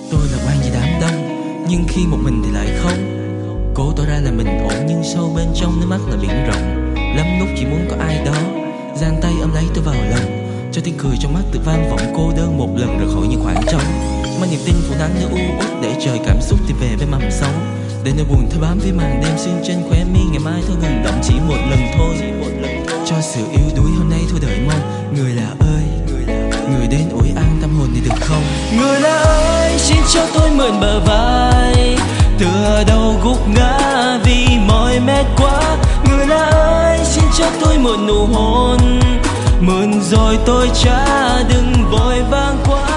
Tôi là quan với đám đông, nhưng khi một mình thì lại không. Cố tỏ ra là mình ổn nhưng sâu bên trong nước mắt là biển rộng. Lắm lúc chỉ muốn có ai đó giang tay ôm lấy tôi vào lòng, cho tiếng cười trong mắt tự vang vọng cô đơn một lần rời khỏi những khoảng trống. Mang niềm tin phủ nắng nơi u uất để trời cảm xúc tìm về với mầm sâu, để nỗi buồn thôi bám với màn đêm xuyên trên khóe mi. Ngày mai thôi ngừng động chỉ một lần thôi, cho sự yếu đuối hôm nay thôi đợi mong. Người là ơi, người đến ủi an tâm hồn thì được không? Người là ơi, xin cho tôi mượn bờ vai, tựa đầu gục ngã vì mỏi mệt quá. Người là ơi, xin cho tôi một nụ hôn, mượn rồi tôi trả, đừng vội vàng quá.